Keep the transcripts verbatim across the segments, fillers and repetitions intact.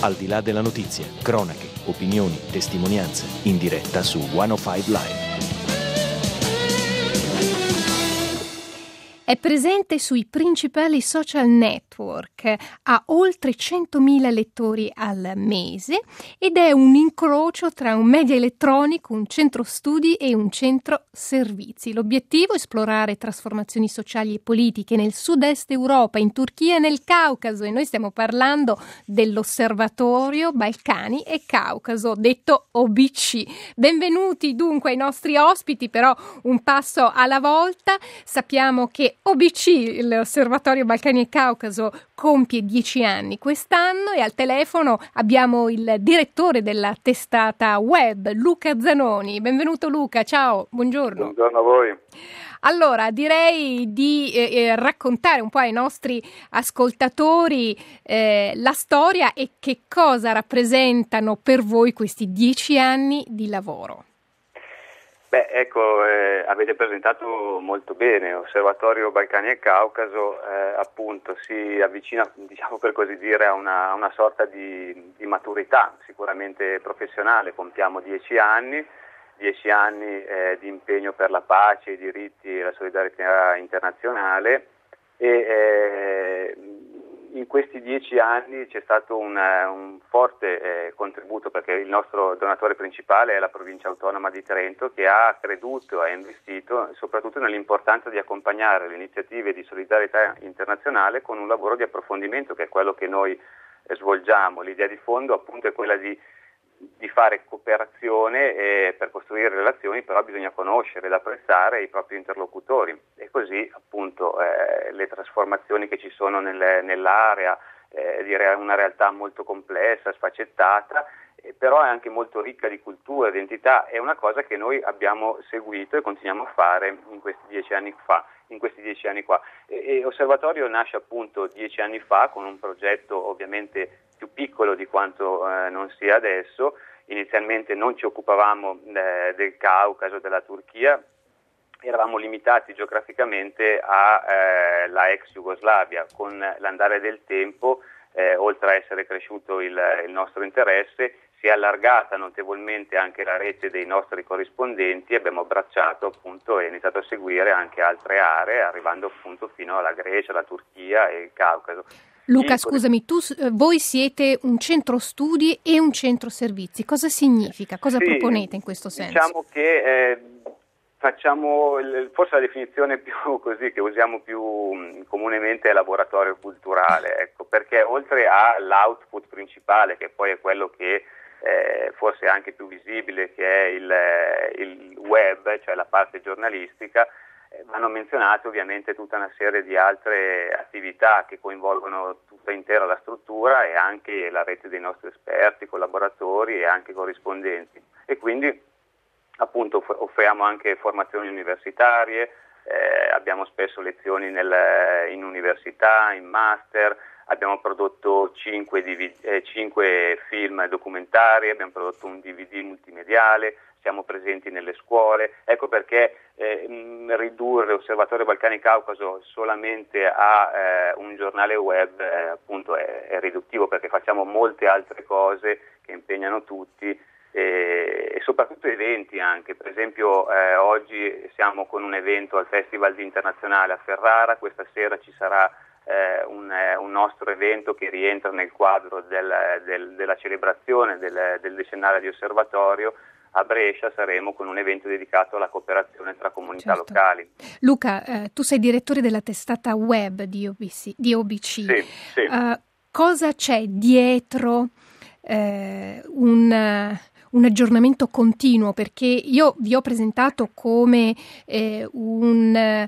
Al di là della notizia, cronache, opinioni, testimonianze, in diretta su centocinque Live. È presente sui principali social network, ha oltre centomila lettori al mese ed è un incrocio tra un media elettronico, un centro studi e un centro servizi. L'obiettivo è esplorare trasformazioni sociali e politiche nel sud-est Europa, in Turchia e nel Caucaso, e noi stiamo parlando dell'Osservatorio Balcani e Caucaso, detto O B C. Benvenuti dunque ai nostri ospiti, però un passo alla volta. Sappiamo che O B C, l'Osservatorio Balcani e Caucaso, compie dieci anni quest'anno e al telefono abbiamo il direttore della testata web, Luca Zanoni. Benvenuto Luca, ciao, buongiorno. Buongiorno a voi. Allora, direi di eh, raccontare un po' ai nostri ascoltatori eh, la storia e che cosa rappresentano per voi questi dieci anni di lavoro. Beh, ecco, eh, avete presentato molto bene. Osservatorio Balcani e Caucaso eh, appunto si avvicina, diciamo per così dire, a una, a una sorta di, di maturità sicuramente professionale. Compiamo dieci anni, dieci anni eh, di impegno per la pace, i diritti e la solidarietà internazionale e eh, in questi dieci anni c'è stato un, un forte eh, contributo, perché il nostro donatore principale è la provincia autonoma di Trento, che ha creduto e ha investito soprattutto nell'importanza di accompagnare le iniziative di solidarietà internazionale con un lavoro di approfondimento, che è quello che noi eh, svolgiamo. L'idea di fondo appunto è quella di di fare cooperazione e per costruire relazioni però bisogna conoscere ed apprezzare i propri interlocutori e così appunto eh, le trasformazioni che ci sono nelle, nell'area, eh, direi una realtà molto complessa, sfaccettata, eh, però è anche molto ricca di cultura, identità, è una cosa che noi abbiamo seguito e continuiamo a fare in questi dieci anni fa. in questi dieci anni qua. E, e Osservatorio nasce appunto dieci anni fa con un progetto ovviamente più piccolo di quanto eh, non sia adesso. Inizialmente non ci occupavamo eh, del Caucaso, della Turchia, eravamo limitati geograficamente alla eh, ex Jugoslavia. Con l'andare del tempo, eh, oltre a essere cresciuto il, il nostro interesse, si è allargata notevolmente anche la rete dei nostri corrispondenti, abbiamo abbracciato appunto e iniziato a seguire anche altre aree, arrivando appunto fino alla Grecia, la Turchia e il Caucaso. Luca, scusami, tu, voi siete un centro studi e un centro servizi. Cosa significa? Cosa sì, proponete in questo senso? Diciamo che eh, facciamo, forse la definizione più così che usiamo più comunemente è laboratorio culturale, ecco, perché oltre all'output principale, che poi è quello che eh, forse è anche più visibile, che è il, il web, cioè la parte giornalistica, vanno menzionate ovviamente tutta una serie di altre attività che coinvolgono tutta intera la struttura e anche la rete dei nostri esperti, collaboratori e anche corrispondenti. E quindi appunto offriamo anche formazioni universitarie, eh, abbiamo spesso lezioni nel, in università, in master, abbiamo prodotto cinque, D V D, eh, cinque film documentari, abbiamo prodotto un D V D multimediale, siamo presenti nelle scuole. Ecco perché eh, ridurre Osservatorio Balcani Caucaso solamente a eh, un giornale web eh, appunto è, è riduttivo, perché facciamo molte altre cose che impegnano tutti e, e soprattutto eventi anche. Per esempio eh, oggi siamo con un evento al Festival Internazionale a Ferrara, questa sera ci sarà Eh, un, eh, un nostro evento che rientra nel quadro del, del, della celebrazione del, del decennale di Osservatorio. A Brescia saremo con un evento dedicato alla cooperazione tra comunità certo. locali. Luca, eh, tu sei direttore della testata web di O B C. Di O B C. Sì, sì. Uh, cosa c'è dietro eh, un... un aggiornamento continuo, perché io vi ho presentato come eh, un, eh,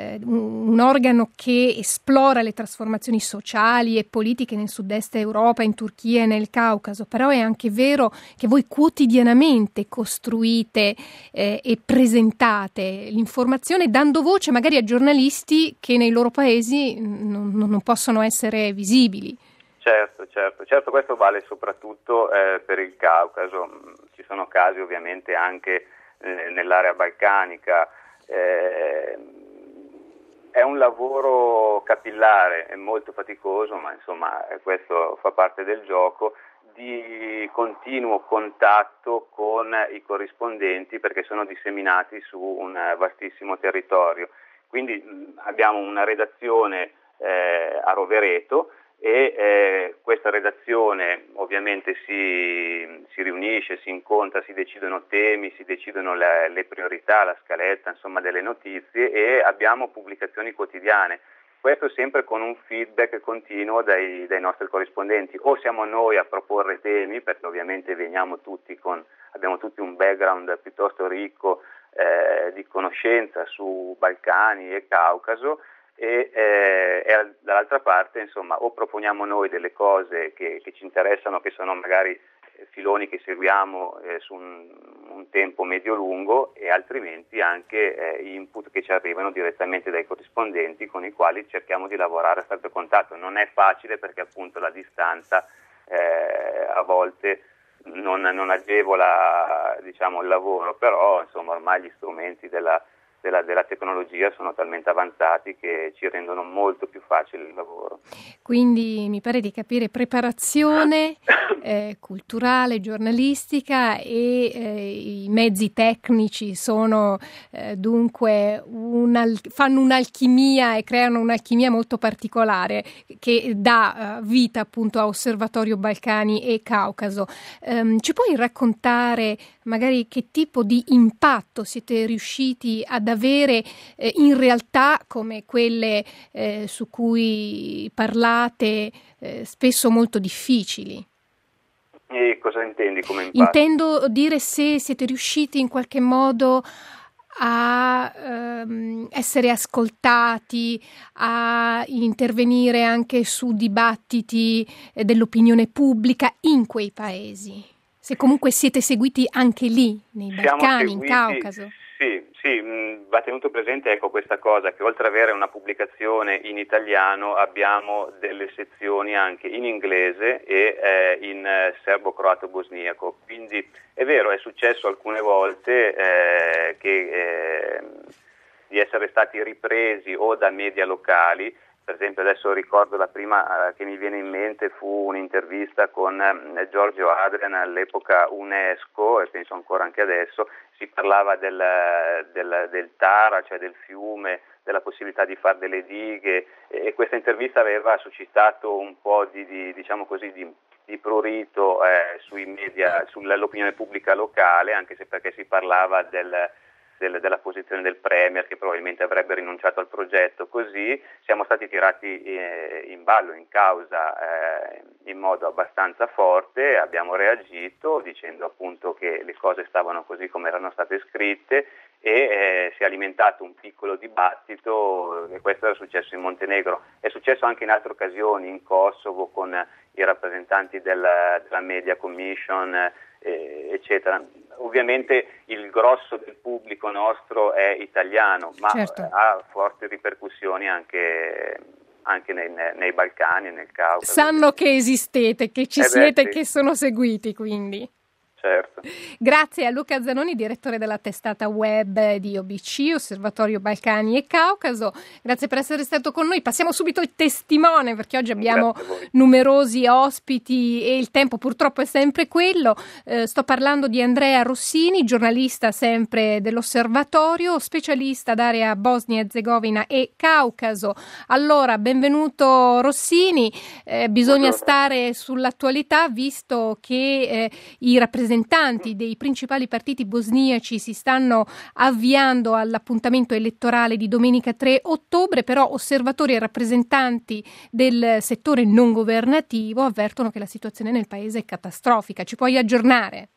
un organo che esplora le trasformazioni sociali e politiche nel sud-est Europa, in Turchia e nel Caucaso, però è anche vero che voi quotidianamente costruite eh, e presentate l'informazione dando voce magari a giornalisti che nei loro paesi non, non possono essere visibili. Certo, certo, certo, questo vale soprattutto eh, per il Caucaso. Ci sono casi ovviamente anche eh, nell'area balcanica. Eh, è un lavoro capillare, è molto faticoso, ma insomma questo fa parte del gioco, di continuo contatto con i corrispondenti perché sono disseminati su un vastissimo territorio. Quindi mh, abbiamo una redazione eh, a Rovereto e eh, questa redazione ovviamente si, si riunisce, si incontra, si decidono temi, si decidono le, le priorità, la scaletta, insomma, delle notizie, e abbiamo pubblicazioni quotidiane. Questo sempre con un feedback continuo dai, dai nostri corrispondenti. O siamo noi a proporre temi, perché ovviamente veniamo tutti con, abbiamo tutti un background piuttosto ricco eh, di conoscenza su Balcani e Caucaso, e, eh, e dall'altra parte, insomma, o proponiamo noi delle cose che, che ci interessano, che sono magari filoni che seguiamo eh, su un, un tempo medio-lungo, e altrimenti anche eh, input che ci arrivano direttamente dai corrispondenti con i quali cerchiamo di lavorare a stretto contatto. Non è facile perché appunto la distanza eh, a volte non, non agevola, diciamo, il lavoro, però insomma ormai gli strumenti della Della, della tecnologia sono talmente avanzati che ci rendono molto più facile il lavoro. Quindi mi pare di capire preparazione eh, culturale, giornalistica, e eh, i mezzi tecnici sono eh, dunque un'al- fanno un'alchimia e creano un'alchimia molto particolare che dà uh, vita appunto a Osservatorio Balcani e Caucaso. Um, ci puoi raccontare magari che tipo di impatto siete riusciti ad avere eh, in realtà come quelle eh, su cui parlate, eh, spesso molto difficili? E cosa intendi come impatto? Intendo dire se siete riusciti in qualche modo a ehm, essere ascoltati, a intervenire anche su dibattiti eh, dell'opinione pubblica in quei paesi. Se comunque siete seguiti anche lì, nei Balcani, in Caucaso. Sì, sì, mh, va tenuto presente, ecco, questa cosa, che oltre ad avere una pubblicazione in italiano abbiamo delle sezioni anche in inglese e eh, in eh, serbo-croato-bosniaco. Quindi è vero, è successo alcune volte eh, che, eh, di essere stati ripresi o da media locali. Per esempio adesso ricordo la prima eh, che mi viene in mente fu un'intervista con eh, Giorgio Adrian, all'epoca UNESCO, e penso ancora anche adesso. Si parlava del, del, del Tara, cioè del fiume, della possibilità di fare delle dighe, e questa intervista aveva suscitato un po' di, di diciamo così, di, di prurito eh, sui media, sull'opinione pubblica locale, anche se perché si parlava del Del, della posizione del Premier, che probabilmente avrebbe rinunciato al progetto. Così siamo stati tirati eh, in ballo, in causa eh, in modo abbastanza forte. Abbiamo reagito dicendo appunto che le cose stavano così come erano state scritte, e eh, si è alimentato un piccolo dibattito, e questo era successo in Montenegro. È successo anche in altre occasioni, in Kosovo, con i rappresentanti della, della Media Commission, eh, eccetera. Ovviamente il grosso del pubblico nostro è italiano, ma certo, ha forti ripercussioni anche, anche nei, nei Balcani e nel Caucaso. Sanno che esistete, che ci eh siete, beh, sì, che sono seguiti, quindi. Certo. Grazie a Luca Zanoni, direttore della testata web di O B C, Osservatorio Balcani e Caucaso. Grazie per essere stato con noi. Passiamo subito al testimone, perché oggi abbiamo numerosi ospiti e il tempo purtroppo è sempre quello. Eh, sto parlando di Andrea Rossini, giornalista sempre dell'Osservatorio, specialista d'area Bosnia-Herzegovina e Caucaso. Allora, benvenuto Rossini. Eh, bisogna Buongiorno. stare sull'attualità, visto che eh, i rappresentanti dei principali partiti bosniaci si stanno avviando all'appuntamento elettorale di domenica tre ottobre, però osservatori e rappresentanti del settore non governativo avvertono che la situazione nel paese è catastrofica. Ci puoi aggiornare?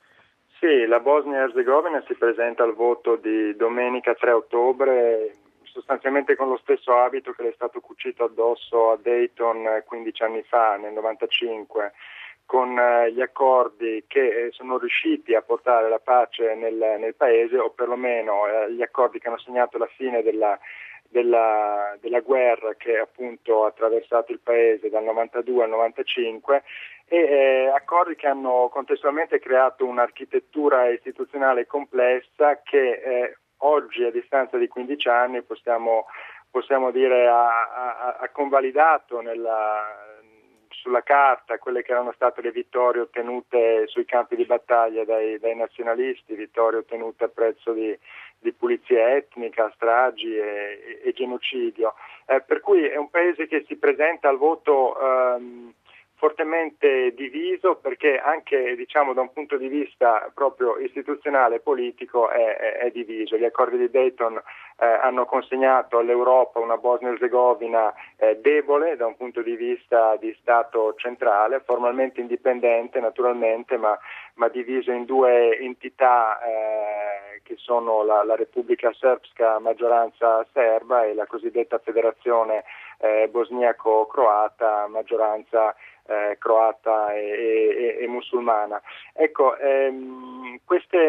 Sì, la Bosnia-Herzegovina si presenta al voto di domenica tre ottobre sostanzialmente con lo stesso abito che le è stato cucito addosso a Dayton quindici anni fa, nel novantacinque, con eh, gli accordi che eh, sono riusciti a portare la pace nel, nel paese, o perlomeno eh, gli accordi che hanno segnato la fine della, della, della guerra che appunto ha attraversato il paese dal novantadue al novantacinque, e eh, accordi che hanno contestualmente creato un'architettura istituzionale complessa che eh, oggi, a distanza di quindici anni, possiamo, possiamo dire ha, ha, ha convalidato nella sulla carta quelle che erano state le vittorie ottenute sui campi di battaglia dai, dai nazionalisti, vittorie ottenute a prezzo di, di pulizia etnica, stragi e, e, e genocidio. Eh, per cui è un paese che si presenta al voto ehm, fortemente diviso, perché anche, diciamo, da un punto di vista proprio istituzionale e politico è, è, è diviso. Gli accordi di Dayton eh, hanno consegnato all'Europa una Bosnia-Herzegovina eh, debole da un punto di vista di Stato centrale, formalmente indipendente naturalmente, ma, ma diviso in due entità eh, che sono la, la Repubblica Srpska a maggioranza serba e la cosiddetta Federazione eh, bosniaco-croata a maggioranza Eh, croata e, e, e musulmana. Ecco, ehm, queste,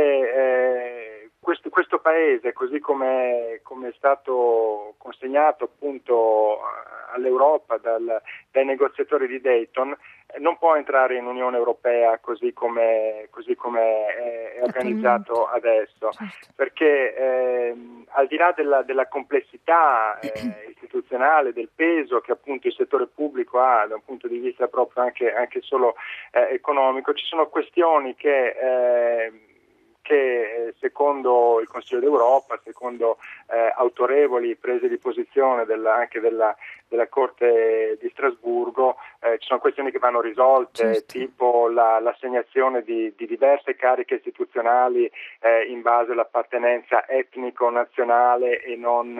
eh, questo, questo paese, così come è stato consegnato appunto all'Europa dal, dai negoziatori di Dayton, eh, non può entrare in Unione Europea così come così come è, è organizzato adesso, certo. Perché ehm, al di là della, della complessità eh, istituzionale, del peso che appunto il settore pubblico ha da un punto di vista proprio anche, anche solo eh, economico, ci sono questioni che eh, che secondo il Consiglio d'Europa, secondo eh, autorevoli prese di posizione della, anche della, della Corte di Strasburgo, eh, ci sono questioni che vanno risolte, certo. tipo la, l'assegnazione di, di diverse cariche istituzionali eh, in base all'appartenenza etnico-nazionale e non,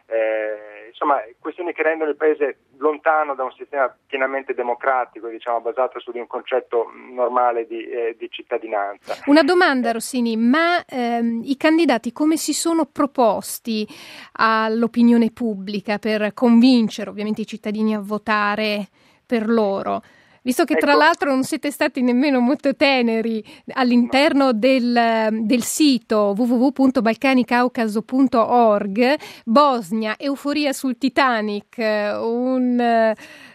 eh, insomma, questioni che rendono il paese lontano da un sistema pienamente democratico, diciamo, basato su di un concetto normale di, eh, di cittadinanza. Una domanda, Rossini, ma ehm, i candidati come si sono proposti all'opinione pubblica per convincere ovviamente i cittadini a votare per loro? Visto che tra ecco. l'altro non siete stati nemmeno molto teneri all'interno del, del sito w w w punto balcanicaucaso punto org, Bosnia, euforia sul Titanic, un, eh,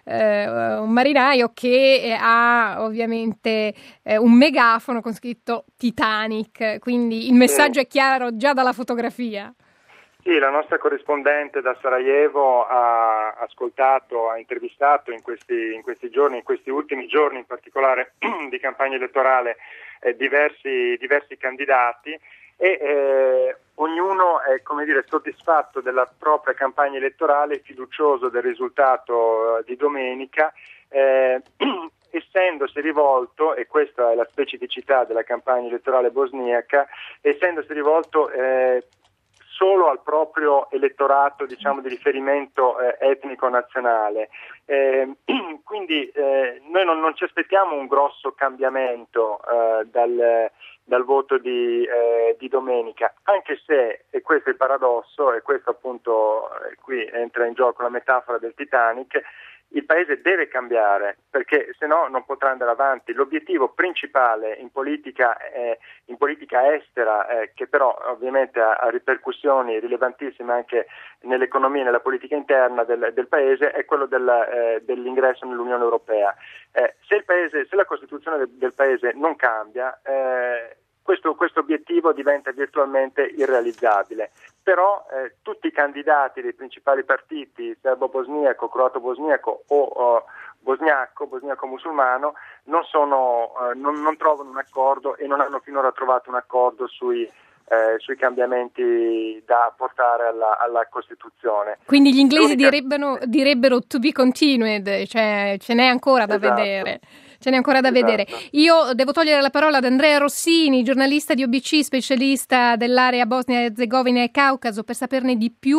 un marinaio che ha ovviamente eh, un megafono con scritto Titanic, quindi il messaggio è chiaro già dalla fotografia. Sì, la nostra corrispondente da Sarajevo ha ascoltato, ha intervistato in questi, in questi giorni, in questi ultimi giorni in particolare di campagna elettorale, eh, diversi, diversi candidati e eh, ognuno è, come dire, soddisfatto della propria campagna elettorale, fiducioso del risultato eh, di domenica, eh, essendosi rivolto, e questa è la specificità della campagna elettorale bosniaca, essendosi rivolto eh, solo al proprio elettorato, diciamo, di riferimento eh, etnico-nazionale. Eh, quindi eh, noi non, non ci aspettiamo un grosso cambiamento eh, dal, dal voto di, eh, di domenica, anche se, e questo è il paradosso, e questo appunto eh, qui entra in gioco la metafora del Titanic, il paese deve cambiare, perché se no non potrà andare avanti. L'obiettivo principale in politica, eh, in politica estera, eh, che però ovviamente ha, ha ripercussioni rilevantissime anche nell'economia e nella politica interna del, del paese, è quello del, eh, dell'ingresso nell'Unione Europea. Eh, se il paese, se la Costituzione del, del paese non cambia, eh, questo, questo obiettivo diventa virtualmente irrealizzabile. Però eh, tutti i candidati dei principali partiti, serbo-bosniaco, croato-bosniaco o uh, bosniaco, bosniaco-musulmano, non, sono, uh, non, non trovano un accordo e non hanno finora trovato un accordo sui, eh, sui cambiamenti da portare alla, alla Costituzione. Quindi gli inglesi L'unica... direbbero, direbbero to be continued, cioè ce n'è ancora da esatto. vedere. Ce n'è ancora da esatto. vedere. Io devo togliere la parola ad Andrea Rossini, giornalista di O B C, specialista dell'area Bosnia-Herzegovina e Caucaso. Per saperne di più,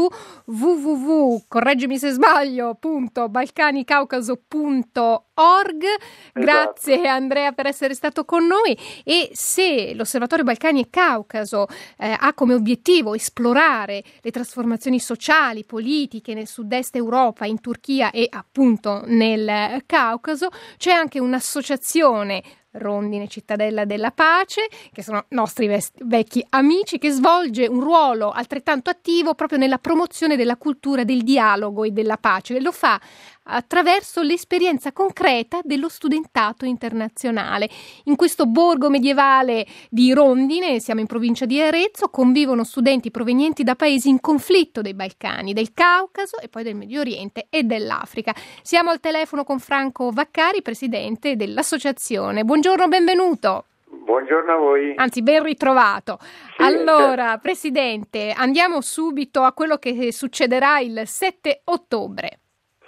www, correggimi se sbaglio, punto balcanicaucaso punto org. Esatto. Grazie Andrea per essere stato con noi. E se l'Osservatorio Balcani e Caucaso eh, ha come obiettivo esplorare le trasformazioni sociali, politiche nel sud-est Europa, in Turchia e appunto nel Caucaso, c'è anche un'associazione, Rondine Cittadella della Pace, che sono nostri vest- vecchi amici, che svolge un ruolo altrettanto attivo proprio nella promozione della cultura del dialogo e della pace, e lo fa attraverso l'esperienza concreta dello studentato internazionale. In questo borgo medievale di Rondine, siamo in provincia di Arezzo, convivono studenti provenienti da paesi in conflitto dei Balcani, del Caucaso e poi del Medio Oriente e dell'Africa. Siamo al telefono con Franco Vaccari, presidente dell'associazione. Buongiorno, benvenuto. Buongiorno a voi. Anzi, ben ritrovato. Sì, allora, certo. Presidente, andiamo subito a quello che succederà il sette ottobre.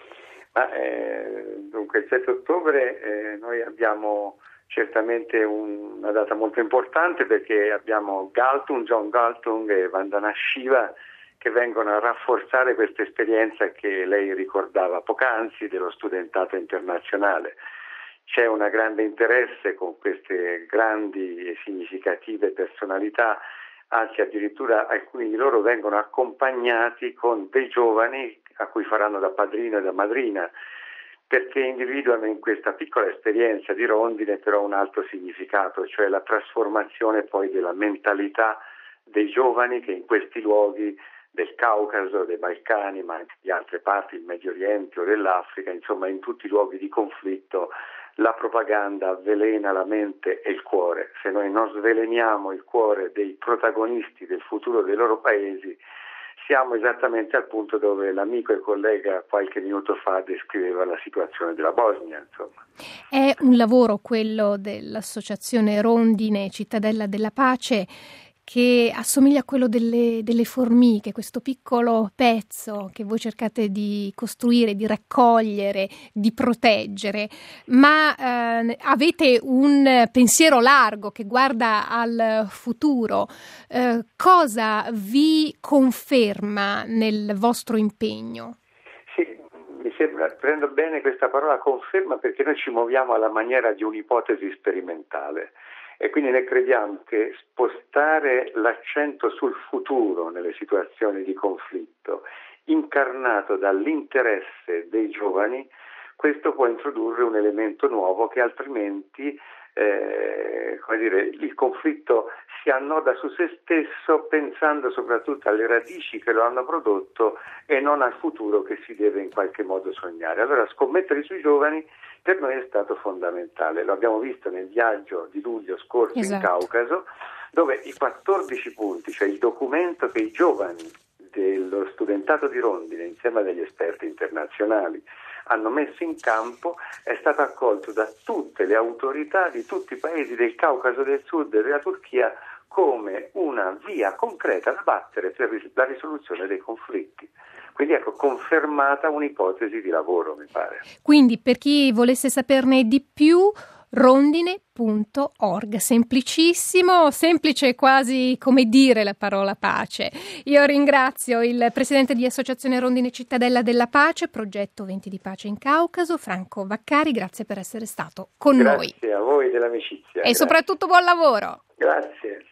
Ma, eh, dunque, il sette ottobre eh, noi abbiamo certamente un, una data molto importante, perché abbiamo Galtung, John Galtung e Vandana Shiva che vengono a rafforzare questa esperienza che lei ricordava poc'anzi dello studentato internazionale. C'è un grande interesse con queste grandi e significative personalità, anzi addirittura alcuni di loro vengono accompagnati con dei giovani a cui faranno da padrino e da madrina, perché individuano in questa piccola esperienza di Rondine però un alto significato, cioè la trasformazione poi della mentalità dei giovani che in questi luoghi del Caucaso, dei Balcani, ma anche di altre parti del Medio Oriente o dell'Africa, insomma in tutti i luoghi di conflitto, la propaganda avvelena la mente e il cuore. Se noi non sveleniamo il cuore dei protagonisti del futuro dei loro paesi, siamo esattamente al punto dove l'amico e collega qualche minuto fa descriveva la situazione della Bosnia, insomma. È un lavoro quello dell'Associazione Rondine Cittadella della Pace che assomiglia a quello delle, delle formiche, questo piccolo pezzo che voi cercate di costruire, di raccogliere, di proteggere, ma eh, avete un pensiero largo che guarda al futuro. Eh, cosa vi conferma nel vostro impegno? Sì, mi sembra, prendo bene questa parola conferma, perché noi ci muoviamo alla maniera di un'ipotesi sperimentale. E quindi noi crediamo che spostare l'accento sul futuro nelle situazioni di conflitto, incarnato dall'interesse dei giovani, questo può introdurre un elemento nuovo che altrimenti, eh, come dire, il conflitto si annoda su se stesso, pensando soprattutto alle radici che lo hanno prodotto e non al futuro che si deve in qualche modo sognare. Allora scommettere sui giovani per noi è stato fondamentale. Lo abbiamo visto nel viaggio di luglio scorso, esatto, in Caucaso, dove i quattordici punti, cioè il documento che i giovani dello studentato di Rondine, insieme a degli esperti internazionali, hanno messo in campo, è stato accolto da tutte le autorità di tutti i paesi del Caucaso del Sud e della Turchia come una via concreta da battere per la risoluzione dei conflitti. Quindi ecco, confermata un'ipotesi di lavoro, mi pare. Quindi per chi volesse saperne di più, rondine punto org, semplicissimo, semplice quasi come dire la parola pace. Io ringrazio il presidente di Associazione Rondine Cittadella della Pace, progetto Venti di Pace in Caucaso, Franco Vaccari, grazie per essere stato con grazie noi. Grazie a voi dell'amicizia. E grazie. Soprattutto buon lavoro. Grazie.